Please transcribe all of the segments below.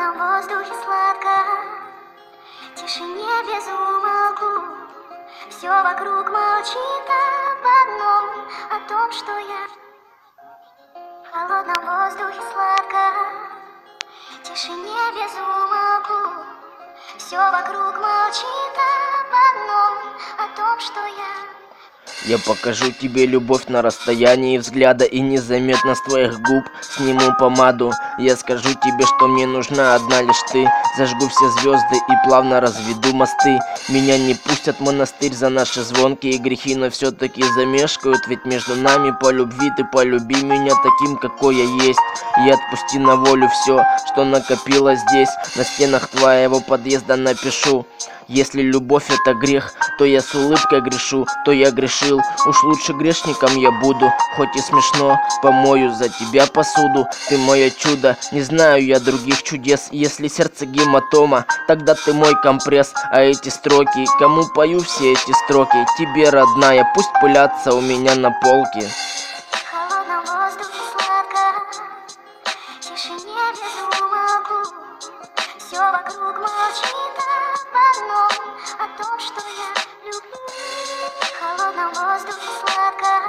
холодном воздухе сладко, в тишине без умолку. Все вокруг молчит об одном, о том, что я. В холодном воздухе сладко, в тишине без умолку. Все вокруг молчит об одном, о том, что я. Я покажу тебе любовь на расстоянии взгляда, и незаметно с твоих губ сниму помаду. Я скажу тебе, что мне нужна одна лишь ты. Зажгу все звезды и плавно разведу мосты. Меня не пустят в монастырь за наши звонкие грехи, но все-таки замешкают, ведь между нами по любви. Ты полюби меня таким, какой я есть, и отпусти на волю все, что накопилось здесь. На стенах твоего подъезда напишу: если любовь это грех, то я с улыбкой грешу, то я грешил. Уж лучше грешником я буду, хоть и смешно, помою за тебя посуду. Ты мое чудо, не знаю я других чудес. Если сердце гематома, тогда ты мой компресс. А эти строки, кому пою все эти строки? Тебе, родная, пусть пылятся у меня на полке. В холодном воздухе сладко, в тишине без умолку. Все вокруг молчит об одном, о том, что я люблю. В холодном воздухе сладко,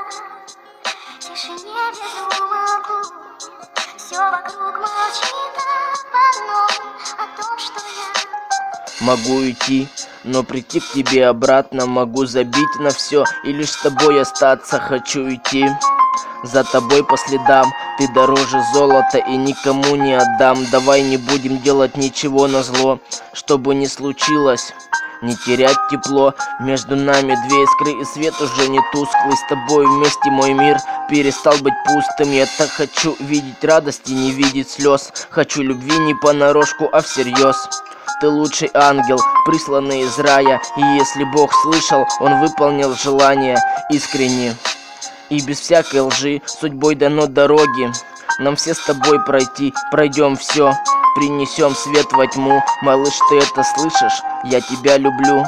в тишине без умолку. Все вокруг молчит об одном, о том, что я. Могу уйти, но прийти к тебе обратно. Могу забить на все и лишь с тобой остаться. Хочу идти за тобой по следам. Ты дороже золота и никому не отдам. Давай не будем делать ничего назло. Что бы ни случилось, не терять тепло. Между нами две искры, и свет уже не тусклый. С тобой вместе мой мир перестал быть пустым. Я так хочу видеть радость и не видеть слез. Хочу любви не понарошку, а всерьез. Ты лучший ангел, присланный из рая. И если Бог слышал, Он выполнил желание искренне и без всякой лжи. Судьбой дано дороги нам все с тобой пройти. Пройдем все, принесем свет во тьму. Малыш, ты это слышишь? Я тебя люблю.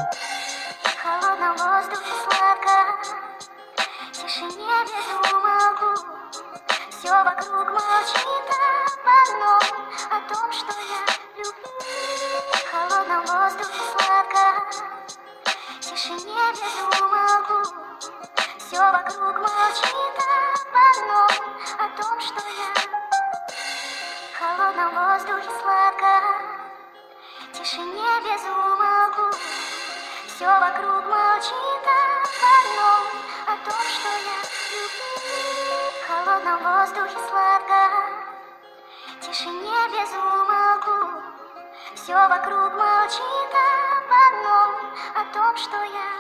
В холодном воздухе сладко, в тишине без умолку. Все вокруг молчит об одном, о том, что я люблю. В холодном воздухе сладко, в тишине без умолку. Все вокруг молчит об одном, о том, что я. В холодном воздухе сладко, в тишине без умолку. Все вокруг молчит об одном, о том, что я люблю. В холодном воздухе сладко, в тишине без умолку. Все вокруг молчит об одном, о том, что я.